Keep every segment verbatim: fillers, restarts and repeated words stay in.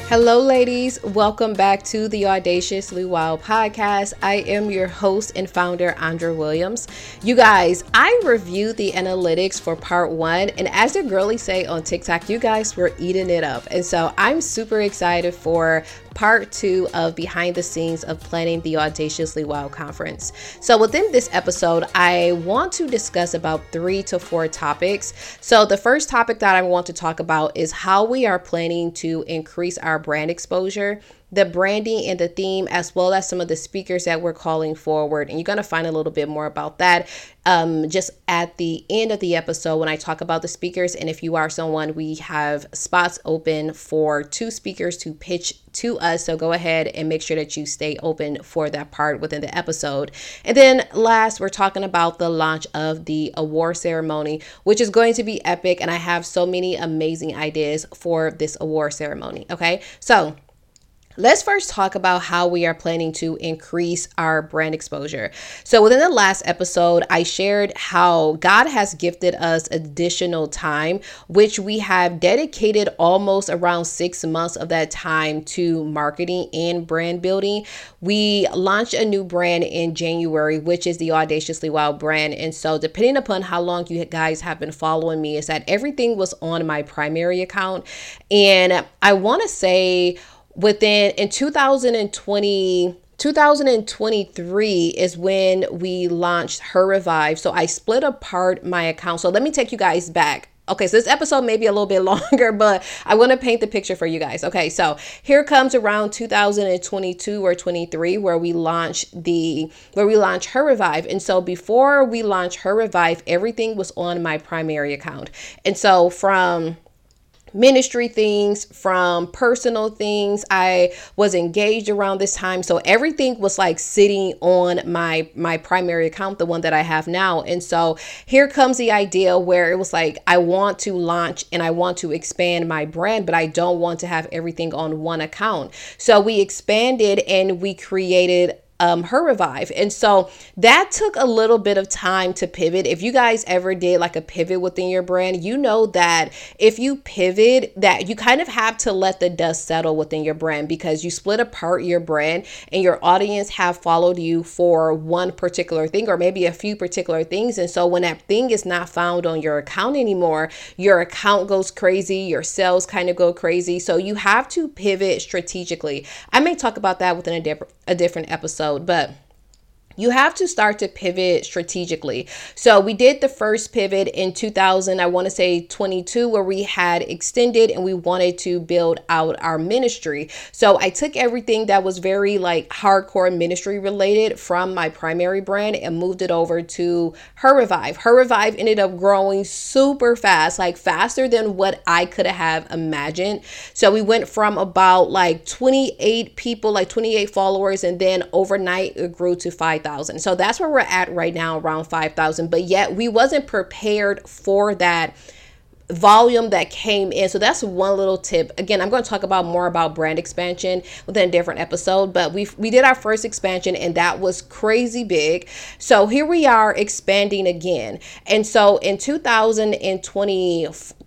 Hello, ladies. Welcome back to the Audaciously Wild podcast. I am your host and founder, Andra Williams. You guys, I reviewed the analytics for part one, and as the girlies say on TikTok, you guys were eating it up. And so I'm super excited for part two of behind the scenes of planning the Audaciously Wild conference. So within this episode, I want to discuss about three to four topics. So the first topic that I want to talk about is how we are planning to increase our brand exposure, the branding and the theme, as well as some of the speakers that we're calling forward. And you're going to find a little bit more about that um, just at the end of the episode when I talk about the speakers. And if you are someone, we have spots open for two speakers to pitch to us. So go ahead and make sure that you stay open for that part within the episode. And then last, we're talking about the launch of the award ceremony, which is going to be epic. And I have so many amazing ideas for this award ceremony. Okay, so let's first talk about how we are planning to increase our brand exposure. So within the last episode, I shared how God has gifted us additional time, which we have dedicated almost around six months of that time to marketing and brand building. We launched a new brand in January, which is the Audaciously Wild brand. And so depending upon how long you guys have been following me, is that everything was on my primary account. And I want to say within in two thousand twenty, two thousand twenty-three is when we launched Her Revive. So I split apart my account. So let me take you guys back. Okay, so this episode may be a little bit longer, but I want to paint the picture for you guys. Okay, so here comes around two thousand twenty-two or twenty-three where we launched the where we launched Her Revive. And so before we launched Her Revive, everything was on my primary account. And so from ministry things, from personal things, I was engaged around this time. So everything was like sitting on my my primary account, the one that I have now. And so here comes the idea where it was like, I want to launch and I want to expand my brand, but I don't want to have everything on one account. So we expanded and we created Um, Her Revive. And so that took a little bit of time to pivot. If you guys ever did like a pivot within your brand, you know that if you pivot, that you kind of have to let the dust settle within your brand, because you split apart your brand and your audience have followed you for one particular thing or maybe a few particular things. And so when that thing is not found on your account anymore, your account goes crazy, your sales kind of go crazy. So you have to pivot strategically. I may talk about that within a different a different episode. But you have to start to pivot strategically. So we did the first pivot in two thousand, I want to say twenty-two, where we had extended and we wanted to build out our ministry. So I took everything that was very like hardcore ministry related from my primary brand and moved it over to Her Revive. Her Revive ended up growing super fast, like faster than what I could have imagined. So we went from about like twenty-eight people, like twenty-eight followers, and then overnight it grew to five thousand. So that's where we're at right now, around five thousand. But yet we wasn't prepared for that volume that came in. So that's one little tip. Again, I'm going to talk about more about brand expansion within a different episode, but we we did our first expansion and that was crazy big. So here we are expanding again. And so in two thousand twenty,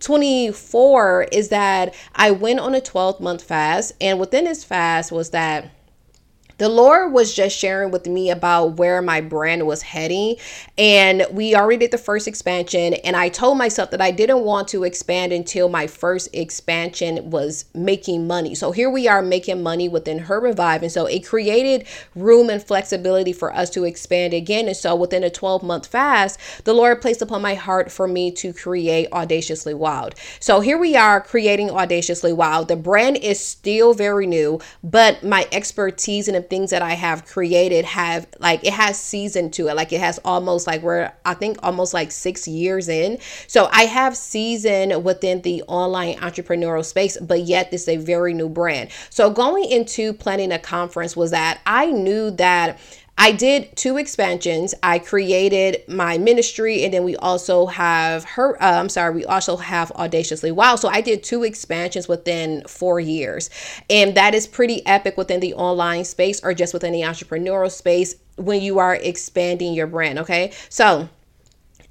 twenty-four is that I went on a twelve month fast, and within this fast was that the Lord was just sharing with me about where my brand was heading. And we already did the first expansion. And I told myself that I didn't want to expand until my first expansion was making money. So here we are making money within Her Revive. And so it created room and flexibility for us to expand again. And so within a twelve month fast, the Lord placed upon my heart for me to create Audaciously Wild. So here we are creating Audaciously Wild. The brand is still very new, but my expertise and things that I have created have like, it has season to it. Like it has almost like we're, I think almost like six years in. So I have season within the online entrepreneurial space, but yet this is a very new brand. So going into planning a conference was that I knew that I did two expansions. I created my ministry, and then we also have her, uh, I'm sorry, we also have Audaciously Wild. So I did two expansions within four years. And that is pretty epic within the online space or just within the entrepreneurial space when you are expanding your brand. Okay. So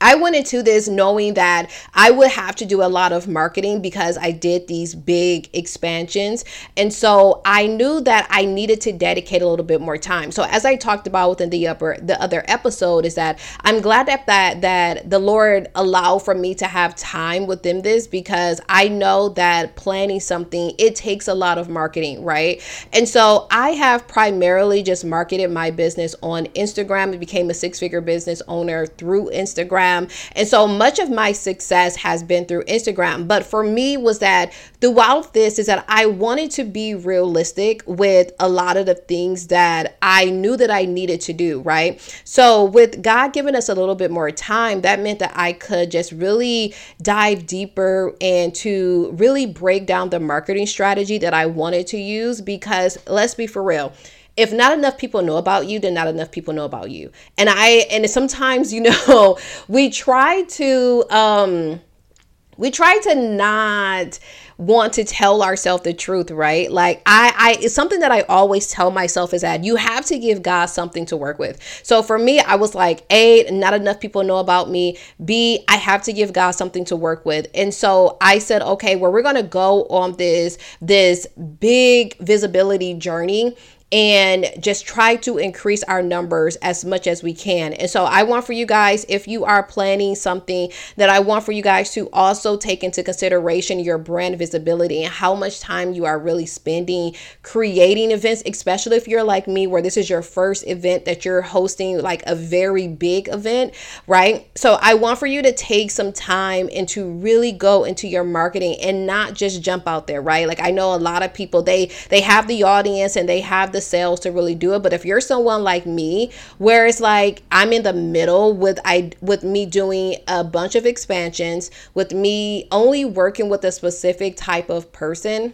I went into this knowing that I would have to do a lot of marketing because I did these big expansions. And so I knew that I needed to dedicate a little bit more time. So as I talked about within the upper, the other episode, is that I'm glad that that, that the Lord allowed for me to have time within this, because I know that planning something, it takes a lot of marketing, right? And so I have primarily just marketed my business on Instagram. I became a six-figure business owner through Instagram. And so much of my success has been through Instagram. But for me was that throughout this is that I wanted to be realistic with a lot of the things that I knew that I needed to do, right? So with God giving us a little bit more time, that meant that I could just really dive deeper and to really break down the marketing strategy that I wanted to use, because let's be for real. If not enough people know about you, then not enough people know about you. And I, and sometimes, you know, we try to, um, we try to not want to tell ourselves the truth, right? Like I, I, it's something that I always tell myself is that you have to give God something to work with. So for me, I was like, A, not enough people know about me. B, I have to give God something to work with. And so I said, okay, well, we're going to go on this, this big visibility journey and just try to increase our numbers as much as we can. And so I want for you guys, if you are planning something, that I want for you guys to also take into consideration your brand visibility and how much time you are really spending creating events, especially if you're like me, where this is your first event that you're hosting, like a very big event, right? So I want for you to take some time and to really go into your marketing and not just jump out there, right? Like I know a lot of people, they, they have the audience and they have the sales to really do it. But if you're someone like me, where it's like I'm in the middle with I with me doing a bunch of expansions, with me only working with a specific type of person,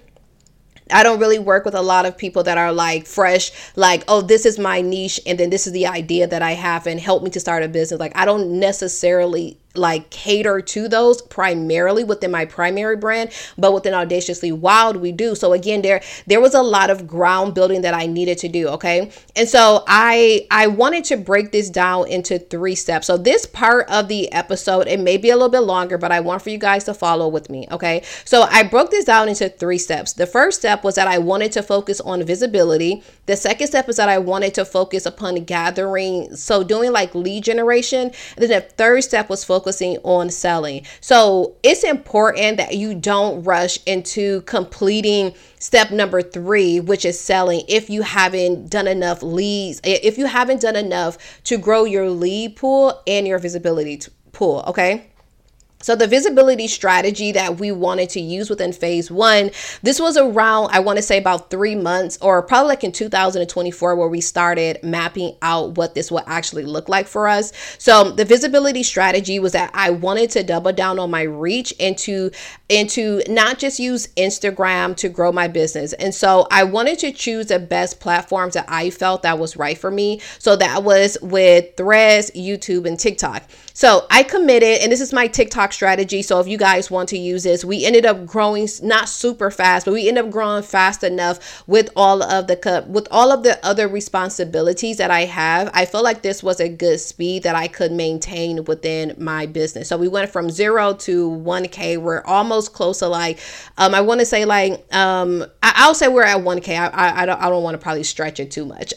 I don't really work with a lot of people that are like fresh, like, oh, this is my niche, and then this is the idea that I have and help me to start a business. Like I don't necessarily like cater to those primarily within my primary brand, but within Audaciously Wild, we do. So again, there, there was a lot of ground building that I needed to do. Okay. And so I, I wanted to break this down into three steps. So this part of the episode, it may be a little bit longer, but I want for you guys to follow with me. Okay. So I broke this down into three steps. The first step was that I wanted to focus on visibility. The second step is that I wanted to focus upon gathering. So doing like lead generation. And then the third step was focusing on selling. So it's important that you don't rush into completing step number three, which is selling, if you haven't done enough leads, if you haven't done enough to grow your lead pool and your visibility pool. Okay. So the visibility strategy that we wanted to use within phase one, this was around, I want to say about three months or probably like in two thousand twenty-four, where we started mapping out what this would actually look like for us. So the visibility strategy was that I wanted to double down on my reach and to, and to not just use Instagram to grow my business. And so I wanted to choose the best platforms that I felt that was right for me. So that was with Threads, YouTube, and TikTok. So I committed, and this is my TikTok strategy. So if you guys want to use this, we ended up growing not super fast, but we ended up growing fast enough with all of the with all of the other responsibilities that I have. I feel like this was a good speed that I could maintain within my business. So we went from zero to one K. We're almost close to like, um, I want to say like, um, I, I'll say we're at one K. I, I, I don't, I don't want to probably stretch it too much.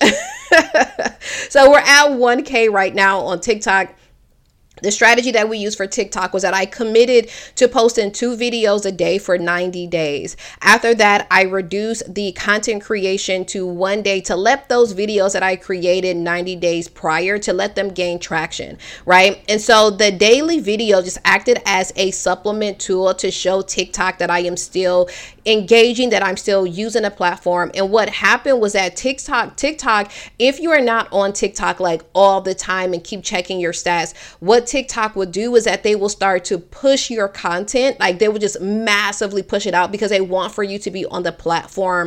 So we're at one K right now on TikTok. The strategy that we used for TikTok was that I committed to posting two videos a day for ninety days. After that, I reduced the content creation to one day to let those videos that I created ninety days prior to let them gain traction, right? And so the daily video just acted as a supplement tool to show TikTok that I am still engaging, that I'm still using a platform. And what happened was that TikTok, TikTok, if you are not on TikTok like all the time and keep checking your stats, what TikTok would do is that they will start to push your content. Like they will just massively push it out because they want for you to be on the platform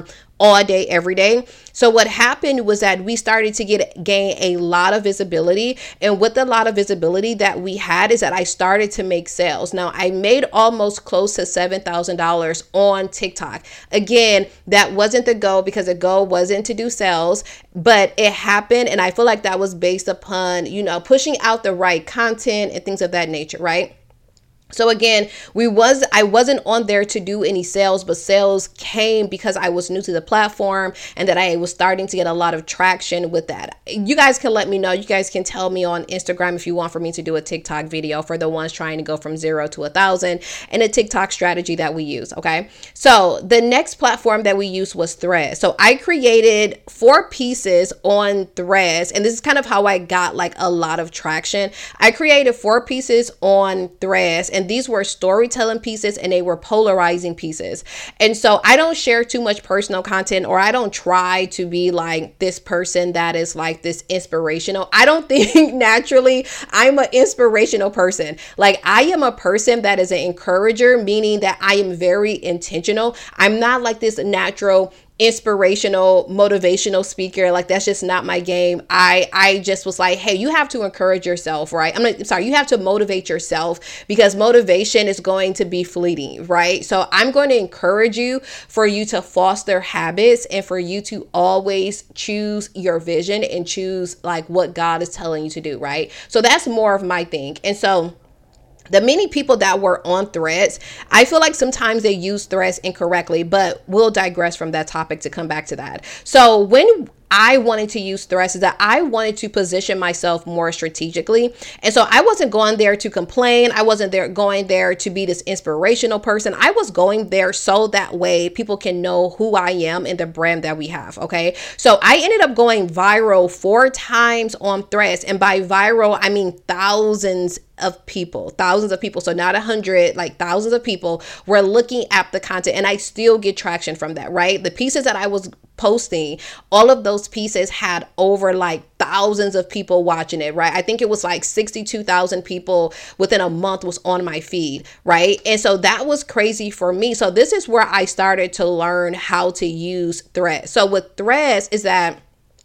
all day, every day. So what happened was that we started to get gain a lot of visibility. And with the lot of visibility that we had is that I started to make sales. Now I made almost close to seven thousand dollars on TikTok. Again, that wasn't the goal, because the goal wasn't to do sales, but it happened. And I feel like that was based upon, you know, pushing out the right content and things of that nature, right? So again, we was I wasn't on there to do any sales, but sales came because I was new to the platform and that I was starting to get a lot of traction with that. You guys can let me know. You guys can tell me on Instagram if you want for me to do a TikTok video for the ones trying to go from zero to a thousand, and a TikTok strategy that we use. Okay. So the next platform that we used was Threads. So I created four pieces on Threads, and this is kind of how I got like a lot of traction. I created four pieces on Threads, and these were storytelling pieces, and they were polarizing pieces. And so I don't share too much personal content, or I don't try to be like this person that is like this inspirational. I don't think naturally I'm an inspirational person. Like, I am a person that is an encourager, meaning that I am very intentional. I'm not like this natural inspirational, motivational speaker. Like, that's just not my game. I I just was like, hey, you have to encourage yourself, right? I'm, not, I'm sorry, you have to motivate yourself, because motivation is going to be fleeting, right? So I'm going to encourage you for you to foster habits, and for you to always choose your vision and choose like what God is telling you to do, right? So that's more of my thing. And so the many people that were on Threads, I feel like sometimes they use Threads incorrectly, but we'll digress from that topic to come back to that. So when I wanted to use Threads is that I wanted to position myself more strategically. And so I wasn't going there to complain. I wasn't there going there to be this inspirational person. I was going there so that way people can know who I am and the brand that we have. Okay. So I ended up going viral four times on Threads. And by viral, I mean thousands of people, thousands of people. So not a hundred, like thousands of people were looking at the content, and I still get traction from that, right? The pieces that I was posting, all of those pieces had over like thousands of people watching it, right? I think it was like sixty-two thousand people within a month was on my feed, right? And so that was crazy for me. So this is where I started to learn how to use Threads. So with Threads is that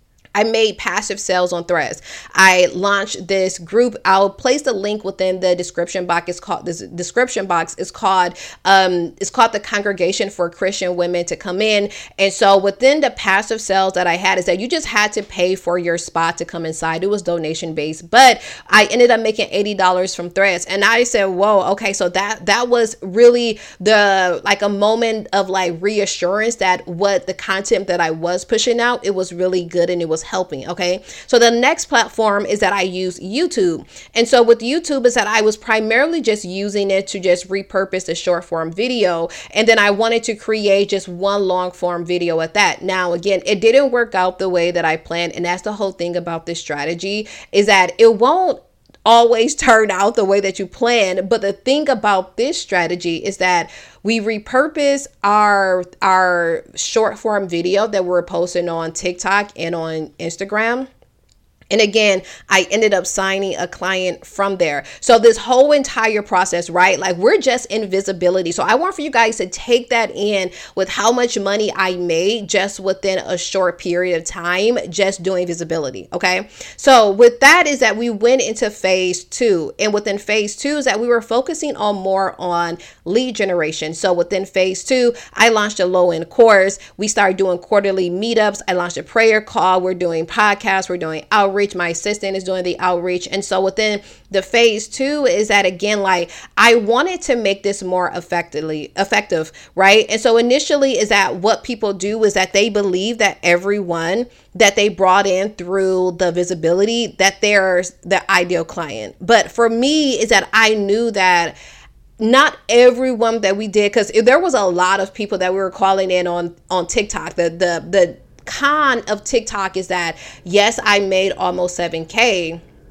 I made passive sales on Threads. I launched this group. I'll place the link within the description box. It's called this description box is called um it's called the Congregation for Christian Women to come in. And so within the passive sales that I had is that you just had to pay for your spot to come inside. It was donation based, but I ended up making eighty dollars from Threads. And I said, whoa, okay, so that that was really the like a moment of like reassurance that what the content that I was pushing out, it was really good and it was helping. Okay. So the next platform is that I use YouTube. And so with YouTube is that I was primarily just using it to just repurpose the short form video. And then I wanted to create just one long form video at that. Now, again, it didn't work out the way that I planned. And that's the whole thing about this strategy is that it won't always turn out the way that you plan. But the thing about this strategy is that we repurpose our our short form video that we're posting on TikTok and on Instagram. And again, I ended up signing a client from there. So this whole entire process, right? Like we're just in visibility. So I want for you guys to take that in with how much money I made just within a short period of time, just doing visibility. Okay. So with that is that we went into phase two, and within phase two is that we were focusing on more on lead generation. So within phase two, I launched a low end course. We started doing quarterly meetups. I launched a prayer call. We're doing podcasts. We're doing outreach. My assistant is doing the outreach. And so within the phase two is that, again, like I wanted to make this more effectively effective, right? And so initially is that what people do is that they believe that everyone that they brought in through the visibility, that they're the ideal client. But for me is that I knew that not everyone that we did, because there was a lot of people that we were calling in on, on TikTok, the, the, the, con of TikTok is that, yes, I made almost seven K,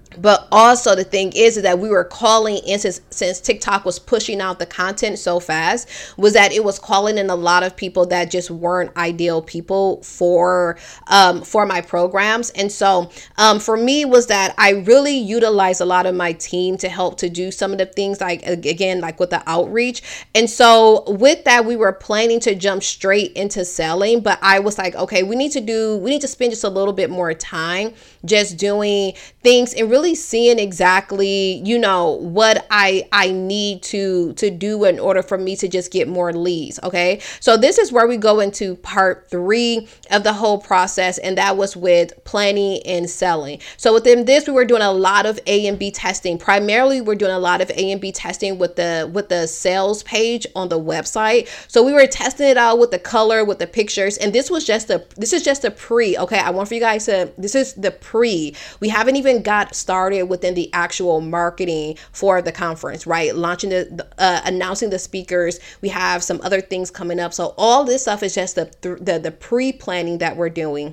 But also the thing is, is that we were calling in, since, since TikTok was pushing out the content so fast, was that it was calling in a lot of people that just weren't ideal people for um, for my programs. And so um, for me was that I really utilized a lot of my team to help to do some of the things, like, again, like with the outreach. And so with that, we were planning to jump straight into selling, but I was like, okay, we need to do, we need to spend just a little bit more time just doing things and really seeing exactly, you know, what I I need to to do in order for me to just get more leads. Okay, so this is where we go into part three of the whole process, and that was with planning and selling. So within this, we were doing a lot of A and B testing. Primarily, we're doing a lot of A and B testing with the with the sales page on the website. So we were testing it out with the color, with the pictures, and this was just a this is just a pre. Okay, I want for you guys to, this is the pre. We haven't even got started within the actual marketing for the conference, right? Launching the, uh, announcing the speakers. We have some other things coming up. So all this stuff is just the, the, the pre-planning that we're doing.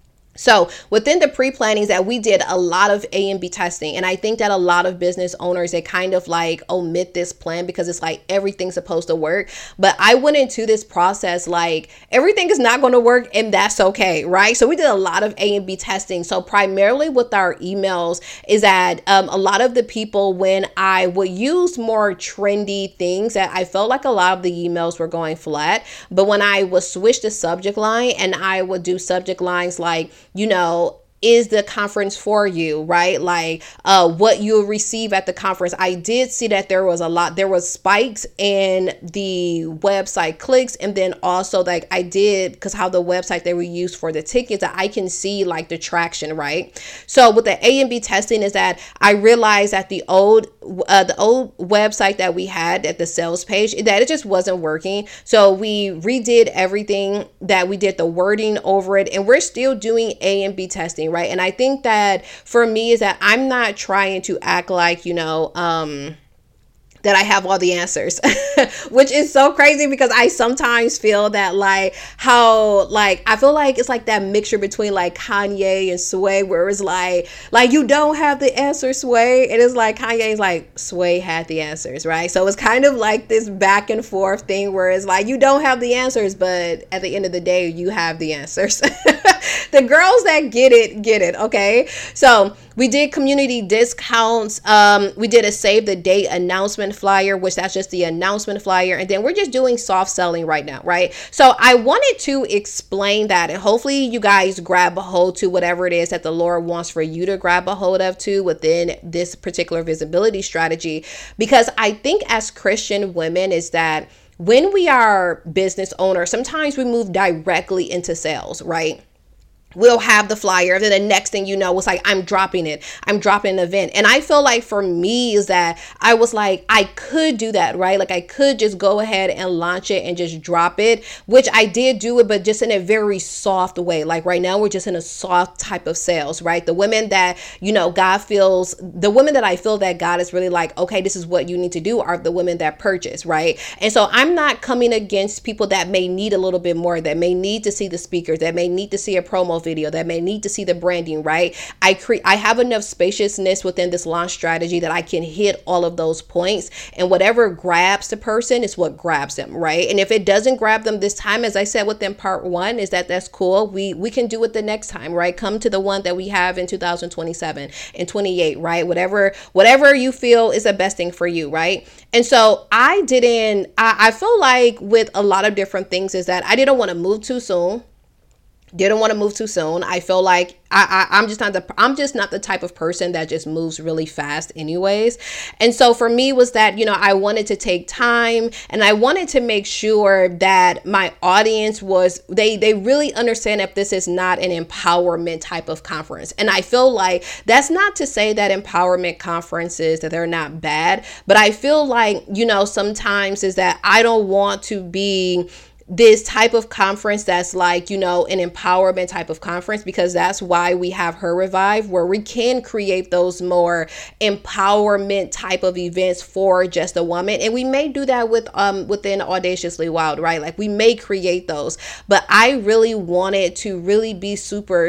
So within the pre-plannings that we did a lot of A and B testing. And I think that a lot of business owners, they kind of like omit this plan because it's like everything's supposed to work. But I went into this process like everything is not going to work, and that's okay, right? So we did a lot of A and B testing. So primarily with our emails is that um, a lot of the people, when I would use more trendy things, that I felt like a lot of the emails were going flat. But when I would switch the subject line and I would do subject lines like, you know, is the conference for you, right? Like uh, what you'll receive at the conference. I did see that there was a lot, there was spikes in the website clicks. And then also like I did, because how the website that we use for the tickets, that I can see like the traction, right? So with the A and B testing is that I realized that the old, uh, the old website that we had at the sales page, that it just wasn't working. So we redid everything, that we did the wording over it, and we're still doing A and B testing, right? And I think that for me is that I'm not trying to act like, you know, um, that I have all the answers, which is so crazy because I sometimes feel that like how like I feel like it's like that mixture between like Kanye and Sway, where it's like like you don't have the answer, Sway. It is like Kanye's like Sway had the answers, right? So it's kind of like this back and forth thing where it's like you don't have the answers, but at the end of the day, you have the answers. The girls that get it, get it. Okay. So we did community discounts. Um, we did a save the date announcement flyer, which that's just the announcement flyer. And then we're just doing soft selling right now, right? So I wanted to explain that, and hopefully you guys grab a hold to whatever it is that the Lord wants for you to grab a hold of too within this particular visibility strategy. Because I think as Christian women is that when we are business owners, sometimes we move directly into sales, right? We'll have the flyer, then the next thing you know, it's like, I'm dropping it. I'm dropping an event. And I feel like for me is that I was like, I could do that, right? Like I could just go ahead and launch it and just drop it, which I did do it, but just in a very soft way. Like right now, we're just in a soft type of sales, right? The women that, you know, God feels, the women that I feel that God is really like, okay, this is what you need to do, are the women that purchase, right? And so I'm not coming against people that may need a little bit more, that may need to see the speakers, that may need to see a promo video, that may need to see the branding, right? I create, I have enough spaciousness within this launch strategy that I can hit all of those points, and whatever grabs the person is what grabs them, right? And if it doesn't grab them this time, as I said within part one, is that that's cool. We we can do it the next time, right? Come to the one that we have in two thousand twenty-seven and twenty-eight, right? Whatever whatever you feel is the best thing for you, right? And so I didn't. I, I feel like with a lot of different things is that I didn't want to move too soon. Didn't want to move too soon. I feel like I, I, I'm just not the I'm just not the type of person that just moves really fast anyways. And so for me was that, you know, I wanted to take time, and I wanted to make sure that my audience was, they, they really understand that this is not an empowerment type of conference. And I feel like that's not to say that empowerment conferences, that they're not bad, but I feel like, you know, sometimes is that I don't want to be this type of conference that's like, you know, an empowerment type of conference, because that's why we have Her Revive, where we can create those more empowerment type of events for just a woman. And we may do that with um within Audaciously Wild, right? Like we may create those, but I really wanted to really be super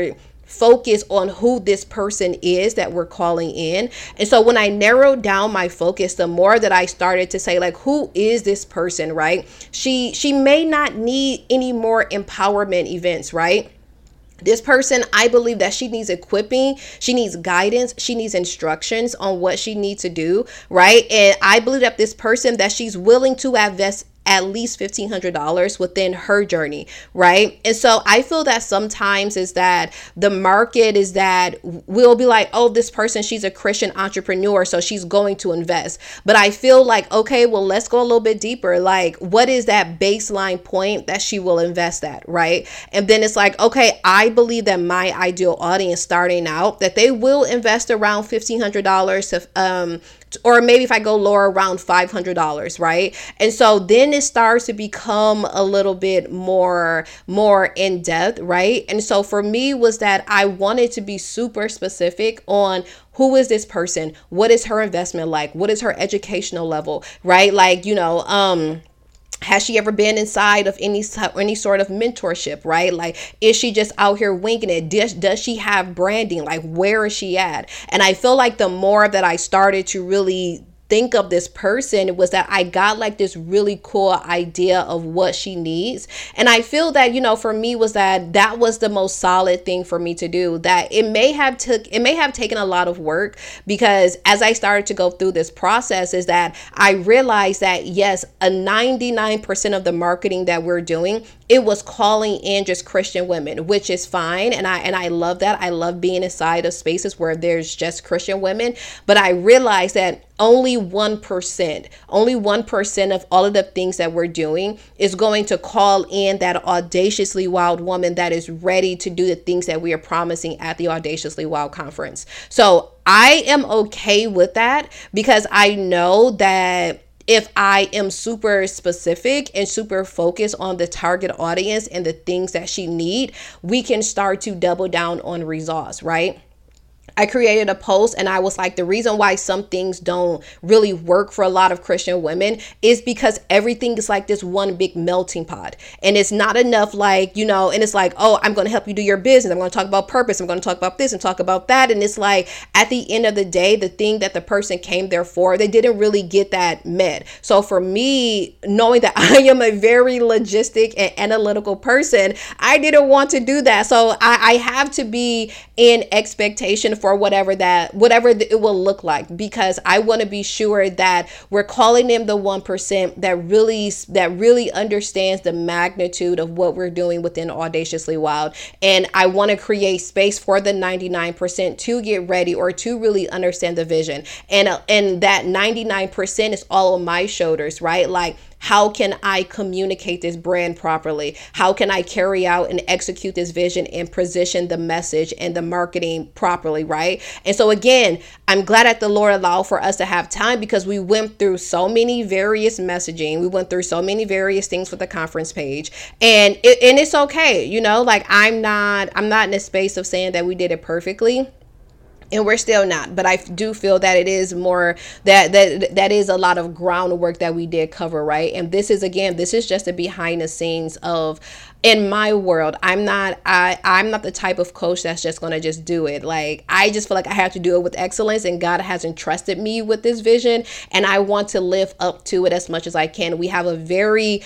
focus on who this person is that we're calling in. And so when I narrowed down my focus, the more that I started to say, like, who is this person, right? She she may not need any more empowerment events, right? This person, I believe that she needs equipping, she needs guidance, she needs instructions on what she needs to do, right? And I believe that this person, that she's willing to invest at least fifteen hundred dollars within her journey, right? And so I feel that sometimes is that the market is that we'll be like, oh, this person, she's a Christian entrepreneur, so she's going to invest. But I feel like, okay, well, let's go a little bit deeper. Like, what is that baseline point that she will invest at, right? And then it's like, okay, I believe that my ideal audience starting out, that they will invest around fifteen hundred dollars to, um, or maybe if I go lower, around five hundred dollars, right? And so then it starts to become a little bit more, more in depth, right? And so for me was that I wanted to be super specific on who is this person? What is her investment like? What is her educational level, right? Like, you know, um, has she ever been inside of any any sort of mentorship, right? Like, is she just out here winging it? Does, does she have branding? Like, where is she at? And I feel like the more that I started to really think of this person, it was that I got like this really cool idea of what she needs. And I feel that, you know, for me was that that was the most solid thing for me to do. That it may have took, it may have taken a lot of work, because as I started to go through this process is that I realized that yes, a ninety-nine percent of the marketing that we're doing, it was calling in just Christian women, which is fine. And I, and I love that. I love being inside of spaces where there's just Christian women. But I realized that only one percent, only one percent of all of the things that we're doing is going to call in that audaciously wild woman that is ready to do the things that we are promising at the Audaciously Wild conference. So I am okay with that, because I know that if I am super specific and super focused on the target audience and the things that she need, we can start to double down on results, right? I created a post and I was like, the reason why some things don't really work for a lot of Christian women is because everything is like this one big melting pot. And it's not enough, like, you know, and it's like, oh, I'm going to help you do your business. I'm going to talk about purpose. I'm going to talk about this and talk about that. And it's like, at the end of the day, the thing that the person came there for, they didn't really get that met. So for me, knowing that I am a very logistic and analytical person, I didn't want to do that. So I, I have to be in expectation for whatever that, whatever it will look like, because I want to be sure that we're calling them the one percent that really, that really understands the magnitude of what we're doing within Audaciously Wild. And I want to create space for the ninety-nine percent to get ready or to really understand the vision. And, uh, and that ninety-nine percent is all on my shoulders, right? Like, how can I communicate this brand properly? How can I carry out and execute this vision and position the message and the marketing properly, right? And so again, I'm glad that the Lord allowed for us to have time, because we went through so many various messaging. We went through so many various things with the conference page, and it, and it's okay. You know, like I'm not, I'm not in a space of saying that we did it perfectly. And we're still not, but I do feel that it is more that that that is a lot of groundwork that we did cover, right? And this is, again, this is just a behind the scenes of, in my world, I'm not, I, I'm not the type of coach that's just going to just do it. Like, I just feel like I have to do it with excellence, and God has entrusted me with this vision, and I want to live up to it as much as I can. We have a very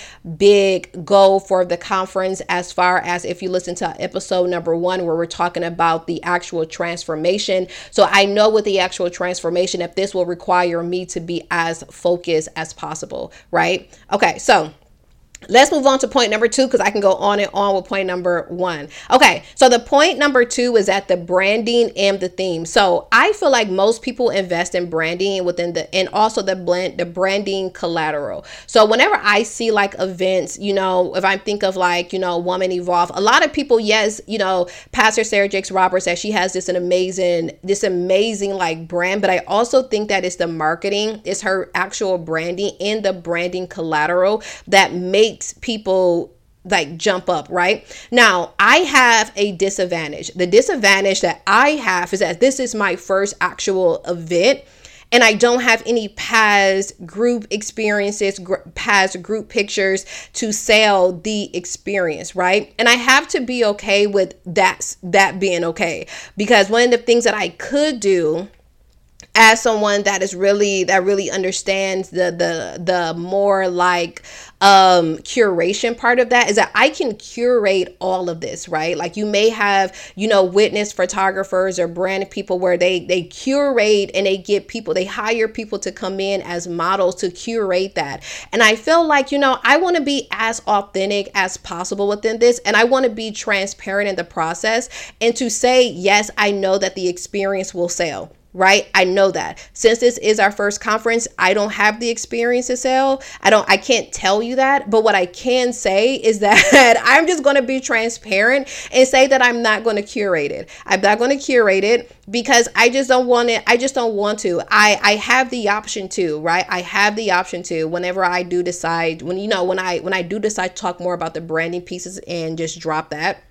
big goal for the conference, as far as if you listen to episode number one, where we're talking about the actual transformation. So I know with the actual transformation, if this will require me to be as focused as possible, right? Okay, so let's move on to point number two, because I can go on and on with point number one. Okay, so the point number two is at the branding and the theme. So I feel like most people invest in branding within the, and also the blend, the branding collateral. So whenever I see like events, you know, if I think of like, you know, Woman Evolve, a lot of people, yes, you know, Pastor Sarah Jakes Roberts, that she has this an amazing, this amazing like brand, but I also think that it's the marketing, it's her actual branding and the branding collateral that makes people like jump up, right? Now, I have a disadvantage. The disadvantage that I have is that this is my first actual event. and I don't have any past group experiences, gr- past group pictures to sell the experience, right? And I have to be okay with that, that being okay, because one of the things that I could do as someone that is really that really understands the the the more like um curation part of that is that I can curate all of this, right? Like you may have, you know, witness photographers or brand people where they they curate and they get people, they hire people to come in as models to curate that. And I feel like, you know, I want to be as authentic as possible within this, and I want to be transparent in the process and to say, yes, I know that the experience will sell. Right? I know that. Since this is our first conference, I don't have the experience to sell. I don't, I can't tell you that. But what I can say is that I'm just going to be transparent and say that I'm not going to curate it. I'm not going to curate it because I just don't want it. I just don't want to. I, I have the option to, right? I have the option to whenever I do decide, when, you know, when I, when I do decide to talk more about the branding pieces and just drop that,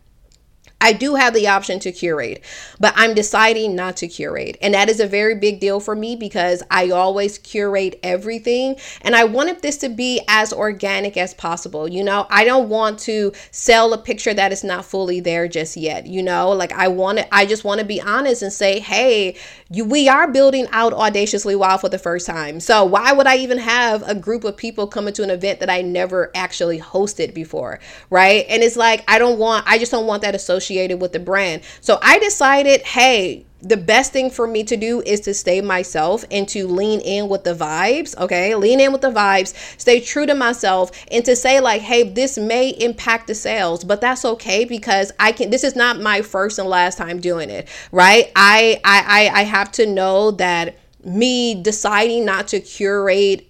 I do have the option to curate, but I'm deciding not to curate. And that is a very big deal for me because I always curate everything. And I wanted this to be as organic as possible. You know, I don't want to sell a picture that is not fully there just yet. You know, like I want to, I just want to be honest and say, hey, you, we are building out Audaciously Wild for the first time. So why would I even have a group of people coming to an event that I never actually hosted before? Right. And it's like, I don't want, I just don't want that associated with the brand. So I decided, hey, the best thing for me to do is to stay myself and to lean in with the vibes. Okay. Lean in with the vibes, stay true to myself, and to say like, hey, this may impact the sales, but that's okay because I can, this is not my first and last time doing it. Right. I, I, I have to know that me deciding not to curate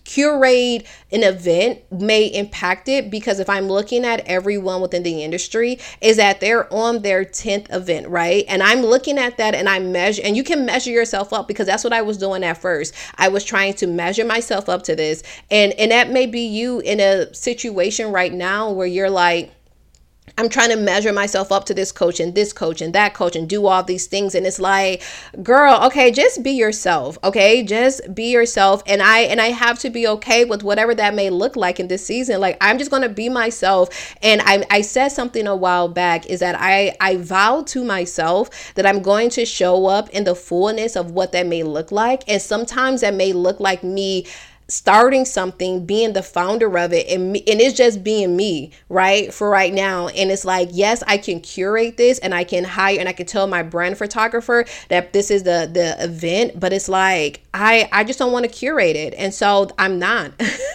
curate an event may impact it, because if I'm looking at everyone within the industry is that they're on their tenth event, right? And I'm looking at that and I measure, and you can measure yourself up, because that's what I was doing at first. I was trying to measure myself up to this. And, and that may be you in a situation right now where you're like, I'm trying to measure myself up to this coach and this coach and that coach and do all these things. And it's like, girl, okay, just be yourself. Okay. Just be yourself. And I, and I have to be okay with whatever that may look like in this season. Like, I'm just going to be myself. And I, I said something a while back is that I, I vowed to myself that I'm going to show up in the fullness of what that may look like. And sometimes that may look like me starting something, being the founder of it, and me, and it's just being me, right, for right now. And it's like, yes, I can curate this and I can hire and I can tell my brand photographer that this is the the event, but it's like I I just don't want to curate it, and so I'm not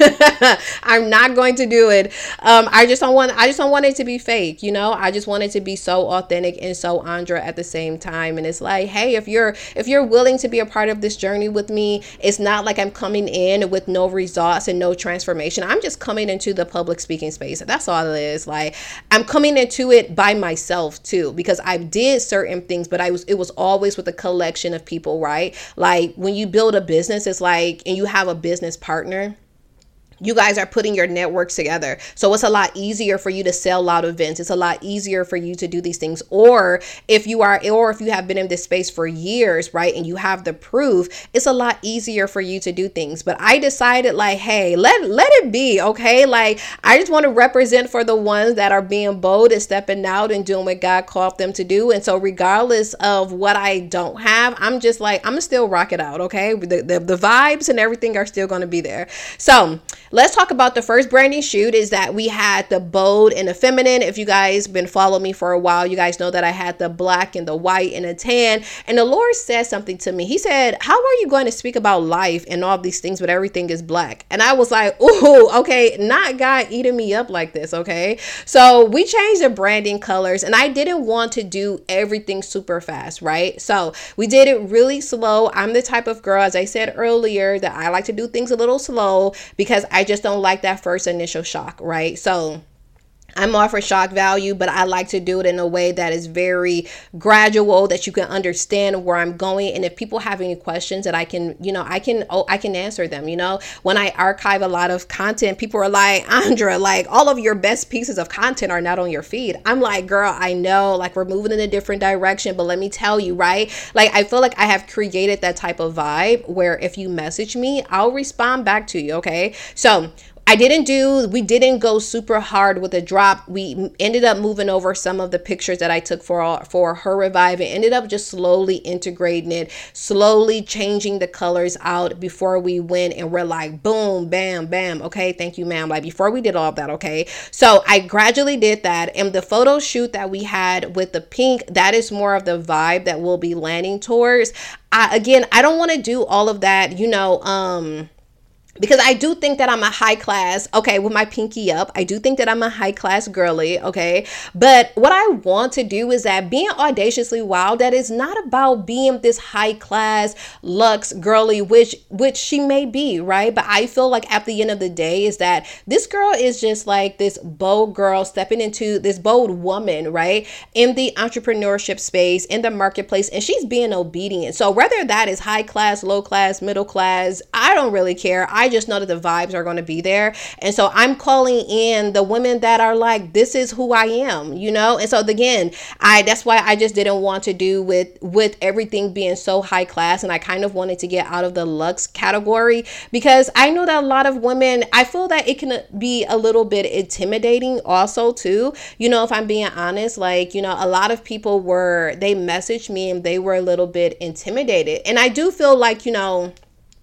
I'm not going to do it. um I just don't want I just don't want it to be fake, you know. I just want it to be so authentic and so Andra at the same time. And it's like, hey, if you're if you're willing to be a part of this journey with me, it's not like I'm coming in with no results and no transformation. I'm just coming into the public speaking space. That's all it is. Like, I'm coming into it by myself too, because I did certain things, but I was it was always with a collection of people, right? Like, when you build a business, it's like, and you have a business partner, you guys are putting your networks together. So it's a lot easier for you to sell out events. It's a lot easier for you to do these things. Or if you are, or if you have been in this space for years, right, and you have the proof, it's a lot easier for you to do things. But I decided, like, hey, let, let it be, okay? Like, I just want to represent for the ones that are being bold and stepping out and doing what God called them to do. And so regardless of what I don't have, I'm just like, I'm gonna still rock it out, okay? The, the, the vibes and everything are still gonna be there. So let's talk about the first branding shoot. Is that we had the bold and the feminine. If you guys been following me for a while, you guys know that I had the black and the white and the tan. And the Lord said something to me. He said, how are you going to speak about life and all these things, but everything is black? And I was like, ooh, okay, not God eating me up like this, okay? So we changed the branding colors, and I didn't want to do everything super fast, right? So we did it really slow. I'm the type of girl, as I said earlier, that I like to do things a little slow because I I just don't like that first initial shock, right? So I'm all for shock value, but I like to do it in a way that is very gradual, that you can understand where I'm going. And if people have any questions that I can, you know, I can, oh, I can answer them. You know, when I archive a lot of content, people are like, Andra, like all of your best pieces of content are not on your feed. I'm like, girl, I know, like we're moving in a different direction, but let me tell you, right? Like, I feel like I have created that type of vibe where if you message me, I'll respond back to you. Okay. So I didn't do, we didn't go super hard with the drop. We ended up moving over some of the pictures that I took for, for her revive and ended up just slowly integrating it, slowly changing the colors out before we went and we're like, boom, bam, bam. Okay. Thank you, ma'am. Like before we did all of that. Okay. So I gradually did that. And the photo shoot that we had with the pink, that is more of the vibe that we'll be landing towards. I, again, I don't want to do all of that, you know, um, because I do think that I'm a high class, okay, with my pinky up. I do think that I'm a high class girly, okay? But what I want to do is that being audaciously wild, that is not about being this high class, luxe girly, which which she may be, right? But I feel like at the end of the day is that this girl is just like this bold girl stepping into this bold woman, right? In the entrepreneurship space, in the marketplace, and she's being obedient. So whether that is high class, low class, middle class, I don't really care. I just know that the vibes are going to be there. And so I'm calling in the women that are like, this is who I am, you know? And so again, I, that's why I just didn't want to do with, with everything being so high class. And I kind of wanted to get out of the luxe category because I know that a lot of women, I feel that it can be a little bit intimidating also too. You know, if I'm being honest, like, you know, a lot of people were, they messaged me and they were a little bit intimidated. And I do feel like, you know,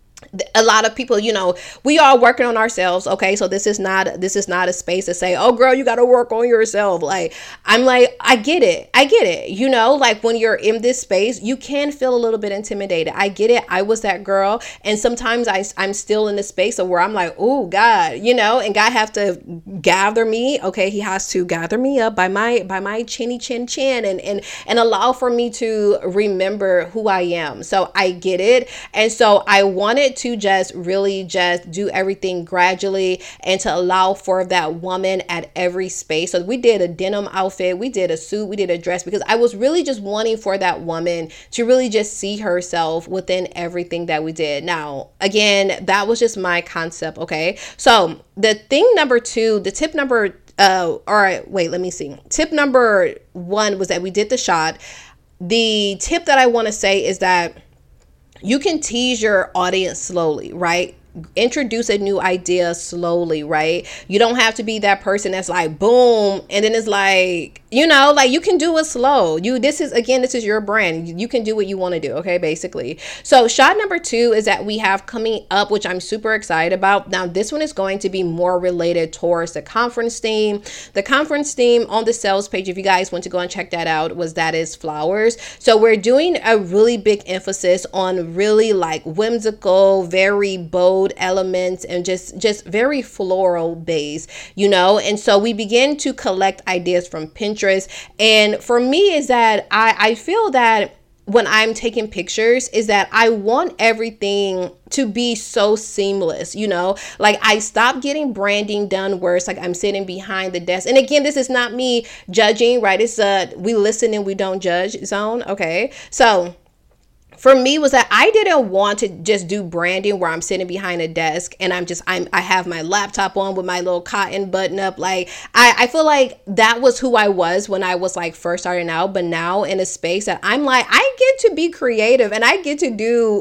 a lot of people, you know, we are working on ourselves. Okay. So this is not, this is not a space to say, oh girl, you got to work on yourself. Like, I'm like, I get it. I get it. You know, like when you're in this space, you can feel a little bit intimidated. I get it. I was that girl. And sometimes I, I'm still in the space of where I'm like, oh God, you know, and God have to gather me. Okay. He has to gather me up by my, by my chinny chin chin and, and, and allow for me to remember who I am. So I get it. And so I wanted to just really just do everything gradually and to allow for that woman at every space. So we did a denim outfit, we did a suit, we did a dress, because I was really just wanting for that woman to really just see herself within everything that we did. Now, again, that was just my concept. Okay. So the thing number two, the tip number, uh, all right, wait, let me see. Tip number one was that we did the shot. The tip that I want to say is that you can tease your audience slowly, right? Introduce a new idea slowly, right? You don't have to be that person that's like, boom. And then it's like, you know, like you can do it slow. You, this is, again, this is your brand. You can do what you want to do. Okay. Basically. So shot number two is that we have coming up, which I'm super excited about. Now, this one is going to be more related towards the conference theme. The conference theme on the sales page, if you guys want to go and check that out, was that is flowers. So we're doing a really big emphasis on really like whimsical, very bold elements and just just very floral base, you know. And so we begin to collect ideas from Pinterest. And for me is that I, I feel that when I'm taking pictures is that I want everything to be so seamless, you know, like I stopped getting branding done where it's like I'm sitting behind the desk. And again, this is not me judging, right? It's a we listen and we don't judge zone. Okay. So for me was that I didn't want to just do branding where I'm sitting behind a desk and I'm just, I'm, I have my laptop on with my little cotton button up. Like, I, I feel like that was who I was when I was like first starting out, but now in a space that I'm like, I get to be creative and I get to do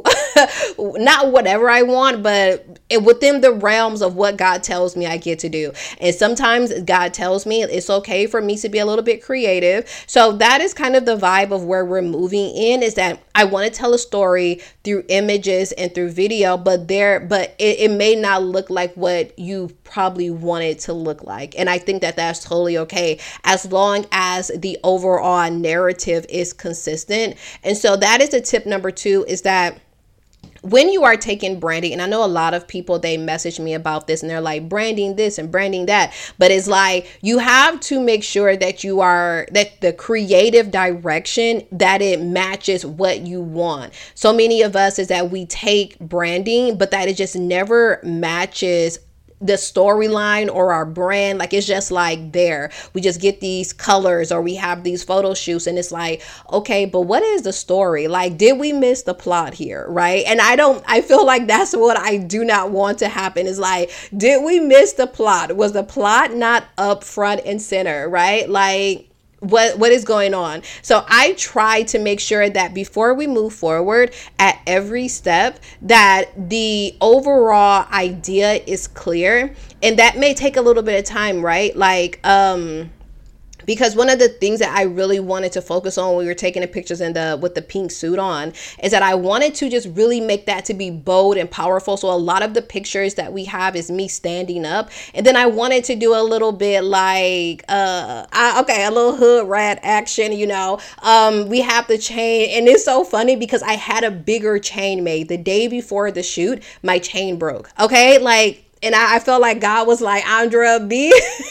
not whatever I want, but it, within the realms of what God tells me I get to do. And sometimes God tells me it's okay for me to be a little bit creative. So that is kind of the vibe of where we're moving in, is that I want to tell a story through images and through video, but there, but it, it may not look like what you probably want it to look like. And I think that that's totally okay, as long as the overall narrative is consistent. And so that is a tip number two, is that when you are taking branding, and I know a lot of people, they message me about this and they're like, branding this and branding that, but it's like, you have to make sure that you are, that the creative direction, that it matches what you want. So many of us is that we take branding, but that it just never matches the storyline or our brand, like it's just like there. We just get these colors or we have these photo shoots and it's like, okay, but what is the story? Like, did we miss the plot here? Right. And I don't, I feel like that's what I do not want to happen is like, did we miss the plot? Was the plot not up front and center? Right. Like, what what is going on? So I try to make sure that before we move forward at every step, that the overall idea is clear, and that may take a little bit of time, right? Like, um, because one of the things that I really wanted to focus on when we were taking the pictures in the with the pink suit on is that I wanted to just really make that to be bold and powerful. So a lot of the pictures that we have is me standing up. And then I wanted to do a little bit like, uh, I, okay, a little hood rat action, you know. Um, we have the chain. And it's so funny because I had a bigger chain made. The day before the shoot, my chain broke. Okay, like, and I, I felt like God was like, Andra, be,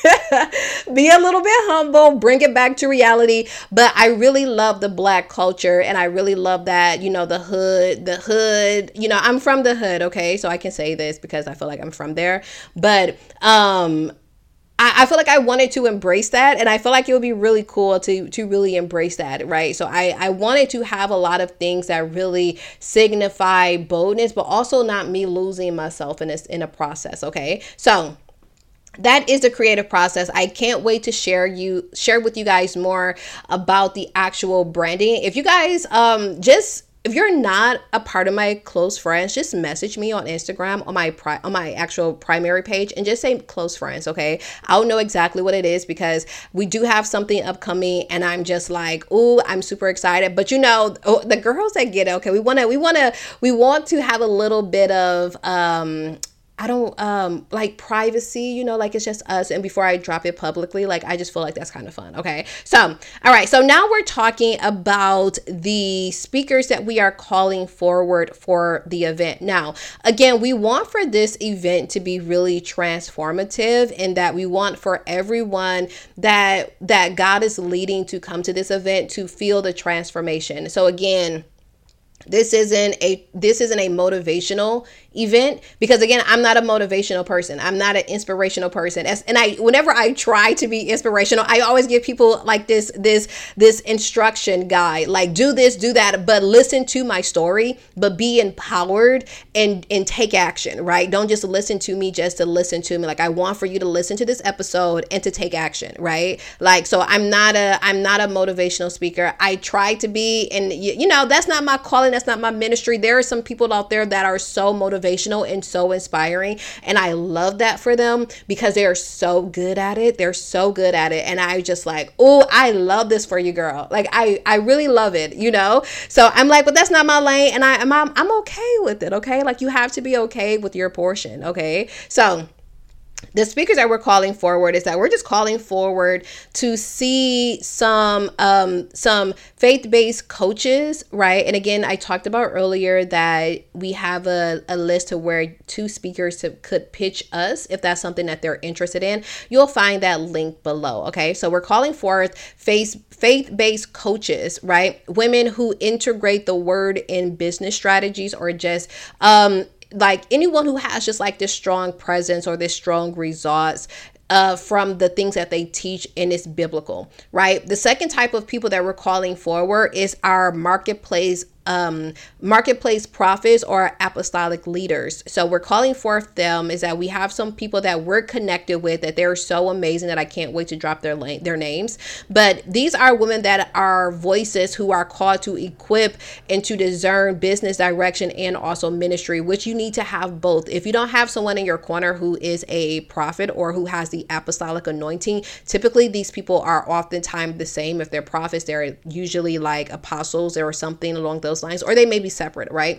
be a little bit humble, bring it back to reality. But I really love the Black culture. And I really love that, you know, the hood, the hood, you know, I'm from the hood. Okay. So I can say this because I feel like I'm from there. But, um, I, I feel like I wanted to embrace that, and I feel like it would be really cool to to really embrace that, right? So I, I wanted to have a lot of things that really signify boldness, but also not me losing myself in this in a process, okay? So that is the creative process. I can't wait to share you share with you guys more about the actual branding. If you guys um just If you're not a part of my close friends, just message me on Instagram on my pri- on my actual primary page and just say close friends, okay? I'll know exactly what it is because we do have something upcoming and I'm just like, ooh, I'm super excited. But you know, oh, the girls that get it, okay, we want to we want to we want to have a little bit of um I don't um like privacy, you know, like it's just us. And before I drop it publicly, like I just feel like that's kind of fun. Okay. So, all right. So now we're talking about the speakers that we are calling forward for the event. Now, again, we want for this event to be really transformative and that we want for everyone that that God is leading to come to this event to feel the transformation. So again, This isn't a this isn't a motivational event because again, I'm not a motivational person. I'm not an inspirational person. As, and I whenever I try to be inspirational, I always give people like this this this instruction guide, like do this, do that, but listen to my story, but be empowered and and take action, right? Don't just listen to me just to listen to me. Like I want for you to listen to this episode and to take action, right? Like so I'm not a I'm not a motivational speaker. I try to be, and you, you know, that's not my calling. That's not my ministry. There are some people out there that are so motivational and so inspiring. And I love that for them because they are so good at it. They're so good at it. And I just like, oh, I love this for you, girl. Like I, I really love it, you know? So I'm like, but that's not my lane. And I, I'm, I'm okay with it. Okay. Like you have to be okay with your portion. Okay. So the speakers that we're calling forward is that we're just calling forward to see some um, some faith-based coaches, right? And again, I talked about earlier that we have a, a list of where two speakers to, could pitch us if that's something that they're interested in. You'll find that link below, okay? So we're calling forth faith, faith-based coaches, right? Women who integrate the word in business strategies or just um like anyone who has just like this strong presence or this strong results uh, from the things that they teach and it's biblical, right? The second type of people that we're calling forward is our marketplace Um, marketplace prophets or apostolic leaders. So we're calling forth them is that we have some people that we're connected with that they're so amazing that I can't wait to drop their la- their names. But these are women that are voices who are called to equip and to discern business direction and also ministry, which you need to have both. If you don't have someone in your corner who is a prophet or who has the apostolic anointing, typically these people are oftentimes the same. If they're prophets, they're usually like apostles or something along those lines, or they may be separate, right?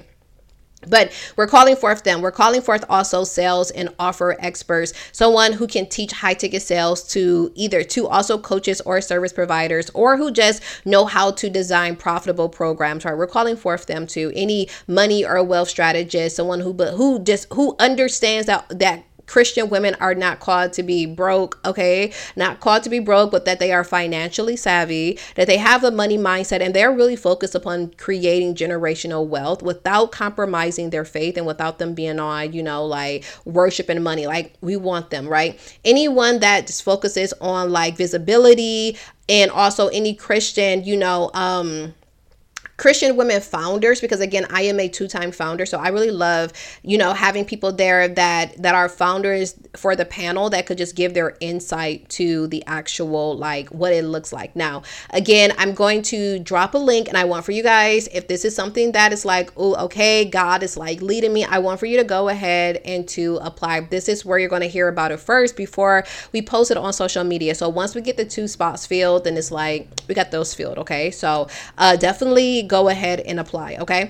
But we're calling forth them. We're calling forth also sales and offer experts, someone who can teach high ticket sales to either to also coaches or service providers, or who just know how to design profitable programs, right? We're calling forth them to any money or wealth strategist, someone who, but who just, who understands that, that Christian women are not called to be broke, okay? Not called to be broke, but that they are financially savvy, that they have the money mindset, and they're really focused upon creating generational wealth without compromising their faith and without them being on, you know, like worship and money. Like, we want them, right? Anyone that just focuses on like visibility, and also any Christian, you know, um, Christian women founders, because again, I am a two-time founder. So I really love, you know, having people there that, that are founders for the panel that could just give their insight to the actual, like what it looks like. Now, again, I'm going to drop a link, and I want for you guys, if this is something that is like, oh, okay, God is like leading me, I want for you to go ahead and to apply. This is where you're going to hear about it first before we post it on social media. So once we get the two spots filled, then it's like, we got those filled. Okay. So uh, definitely go ahead and apply. Okay.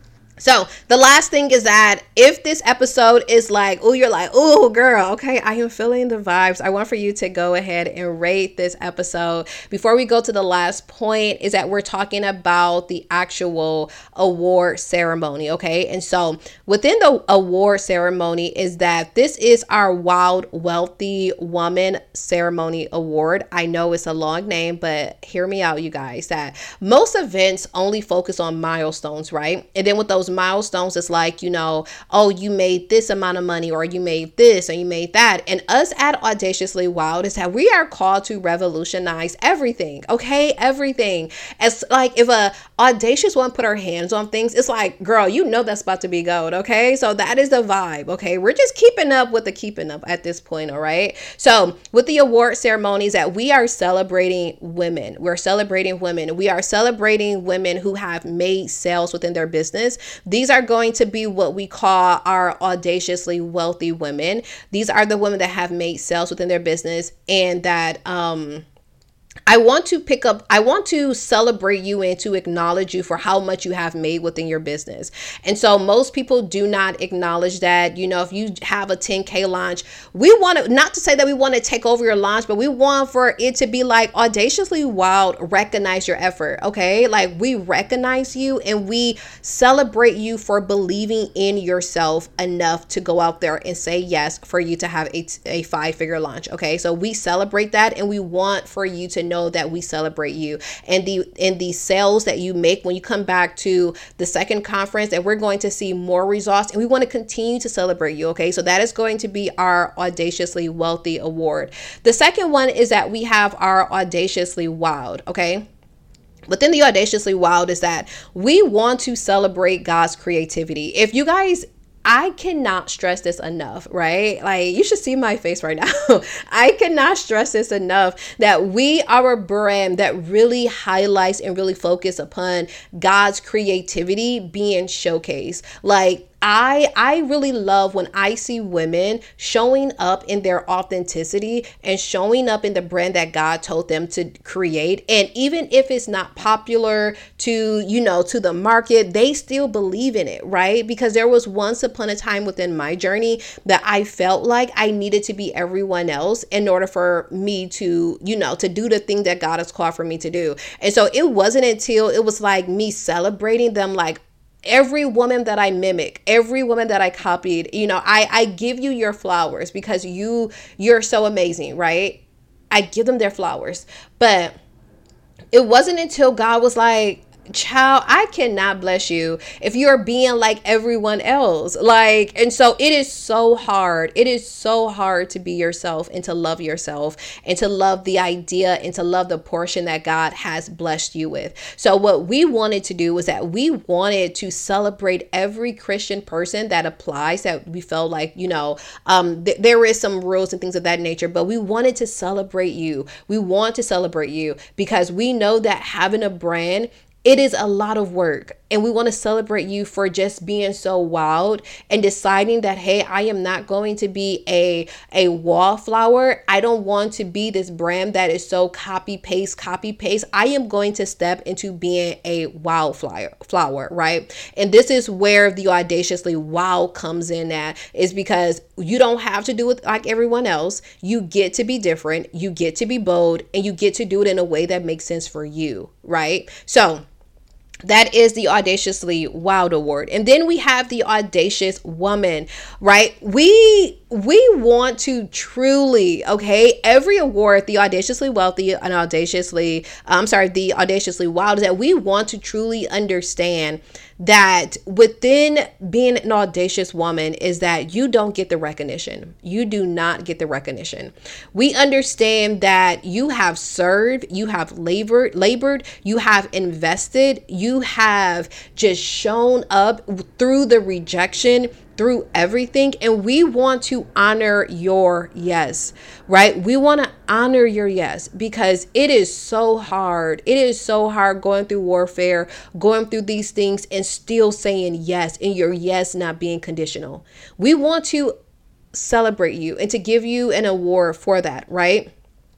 So the last thing is that if this episode is like, oh, you're like, oh, girl, okay, I am feeling the vibes, I want for you to go ahead and rate this episode. Before we go to the last point, is that we're talking about the actual award ceremony, okay? And so within the award ceremony is that this is our Wild Wealthy Woman Ceremony Award. I know it's a long name, but hear me out, you guys, that most events only focus on milestones, right? And then with those milestones, it's like, you know, oh, you made this amount of money, or you made this, and you made that. And us at Audaciously Wild is that we are called to revolutionize everything, okay? Everything. As like, if a audacious one put her hands on things, it's like, girl, you know that's about to be gold, okay? So that is the vibe, okay? We're just keeping up with the keeping up at this point, all right? So with the award ceremonies, that we are celebrating women. We're celebrating women. We are celebrating women who have made sales within their business. These are going to be what we call our audaciously wealthy women. These are the women that have made sales within their business, and that um I want to pick up, I want to celebrate you and to acknowledge you for how much you have made within your business. And so most people do not acknowledge that, you know, if you have a ten K launch, we want to, not to say that we want to take over your launch, but we want for it to be like Audaciously Wild, recognize your effort. Okay. Like, we recognize you and we celebrate you for believing in yourself enough to go out there and say yes for you to have a, a five figure launch. Okay. So we celebrate that, and we want for you to know that we celebrate you, and the and the sales that you make when you come back to the second conference, and we're going to see more results, and we want to continue to celebrate you. Okay, so that is going to be our Audaciously Wealthy Award. The second one is that we have our Audaciously Wild. Okay, within the Audaciously Wild is that we want to celebrate God's creativity. If you guys, I cannot stress this enough, right? Like, you should see my face right now. I cannot stress this enough, that we are a brand that really highlights and really focus upon God's creativity being showcased. Like, I I really love when I see women showing up in their authenticity and showing up in the brand that God told them to create. And even if it's not popular to, you know, to the market, they still believe in it, right? Because there was once upon a time within my journey that I felt like I needed to be everyone else in order for me to, you know, to do the thing that God has called for me to do. And so it wasn't until it was like me celebrating them, like, every woman that I mimic, every woman that I copied, you know, I, I give you your flowers because you, you're so amazing, right? I give them their flowers. But it wasn't until God was like, child, I cannot bless you if you're being like everyone else. Like, and so it is so hard. It is so hard to be yourself and to love yourself and to love the idea and to love the portion that God has blessed you with. So what we wanted to do was that we wanted to celebrate every Christian person that applies, that we felt like, you know, um, th- there is some rules and things of that nature, but we wanted to celebrate you. We want to celebrate you because we know that having a brand, it is a lot of work, and we want to celebrate you for just being so wild and deciding that, hey, I am not going to be a, a wallflower. I don't want to be this brand that is so copy paste, copy paste. I am going to step into being a wildflower, flower, right? And this is where the Audaciously Wild comes in at, is because you don't have to do it like everyone else. You get to be different. You get to be bold, and you get to do it in a way that makes sense for you, right? So that is the Audaciously Wild Award. And then we have the Audacious Woman, right? We we want to truly, okay, every award, the Audaciously Wealthy and Audaciously, I'm sorry, the Audaciously Wild, is that we want to truly understand that within being an audacious woman is that you don't get the recognition. You do not get the recognition. We understand that you have served, you have labored, labored, you have invested, you have just shown up through the rejection, through everything, and we want to honor your yes, right? We want to honor your yes because it is so hard. It is so hard going through warfare, going through these things and still saying yes, and your yes not being conditional. We want to celebrate you and to give you an award for that, right?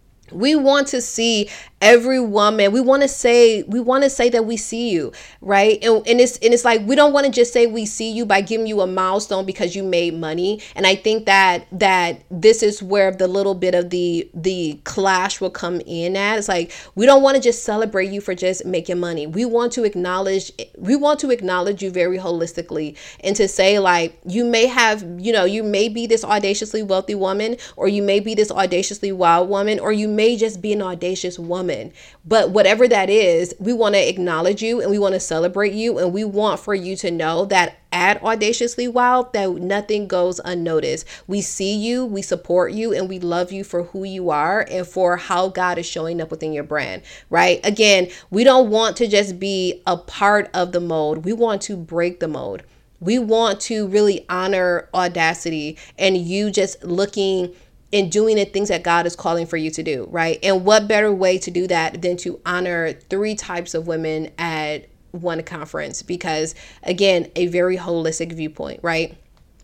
We want to see every woman. We want to say, we want to say that we see you, right? And, and it's and it's like, we don't want to just say we see you by giving you a milestone because you made money. And I think that that this is where the little bit of the the clash will come in at. It's like, we don't want to just celebrate you for just making money. We want to acknowledge, we want to acknowledge you very holistically and to say, like, you may have, you know, you may be this audaciously wealthy woman, or you may be this audaciously wild woman, or you may just be an audacious woman. But whatever that is, we want to acknowledge you and we want to celebrate you. And we want for you to know that at Audaciously Wild, that nothing goes unnoticed. We see you, we support you, and we love you for who you are and for how God is showing up within your brand, right? Again, we don't want to just be a part of the mold. We want to break the mold. We want to really honor audacity and you just looking and doing the things that God is calling for you to do, right? And what better way to do that than to honor three types of women at one conference? Because again, a very holistic viewpoint, right?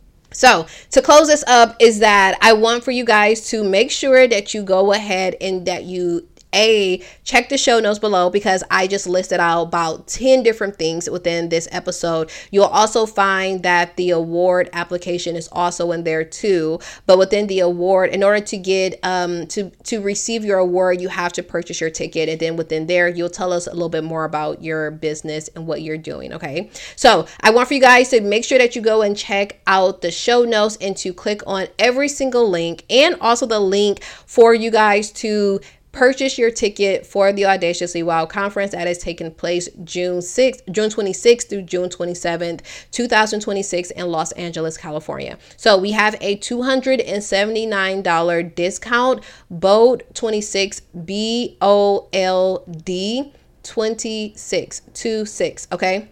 So to close this up is that I want for you guys to make sure that you go ahead and that you A, check the show notes below, because I just listed out about ten different things within this episode. You'll also find that the award application is also in there too. But within the award, in order to get um to to receive your award, you have to purchase your ticket, and then within there you'll tell us a little bit more about your business and what you're doing. Okay, so I want for you guys to make sure that you go and check out the show notes and to click on every single link, and also the link for you guys to purchase your ticket for the Audaciously Wild conference that is taking place June sixth, June twenty-sixth through June twenty-seventh, two thousand twenty-six in Los Angeles, California. So we have a two hundred seventy-nine dollars discount, B O L D twenty-six, B O L D twenty-six, twenty-six, okay?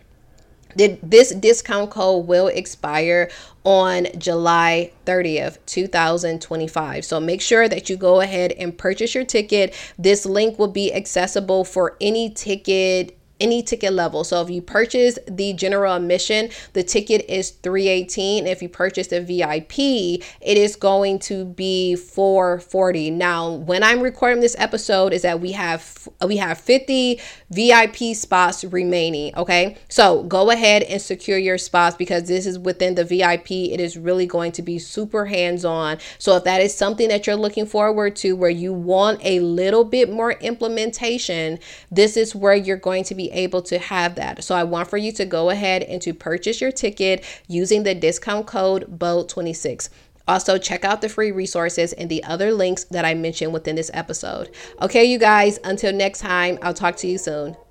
This discount code will expire on July thirtieth, two thousand twenty-five. So make sure that you go ahead and purchase your ticket. This link will be accessible for any ticket any ticket level. So if you purchase the general admission, the ticket is three eighteen. If you purchase the V I P, it is going to be four forty. Now, when I'm recording this episode is that we have we have fifty V I P spots remaining. Okay, so go ahead and secure your spots, because this is within the V I P. It is really going to be super hands-on. So if that is something that you're looking forward to, where you want a little bit more implementation, this is where you're going to be able to have that. So I want for you to go ahead and to purchase your ticket using the discount code B O L D twenty-six. Also, check out the free resources and the other links that I mentioned within this episode. Okay, you guys, until next time, I'll talk to you soon.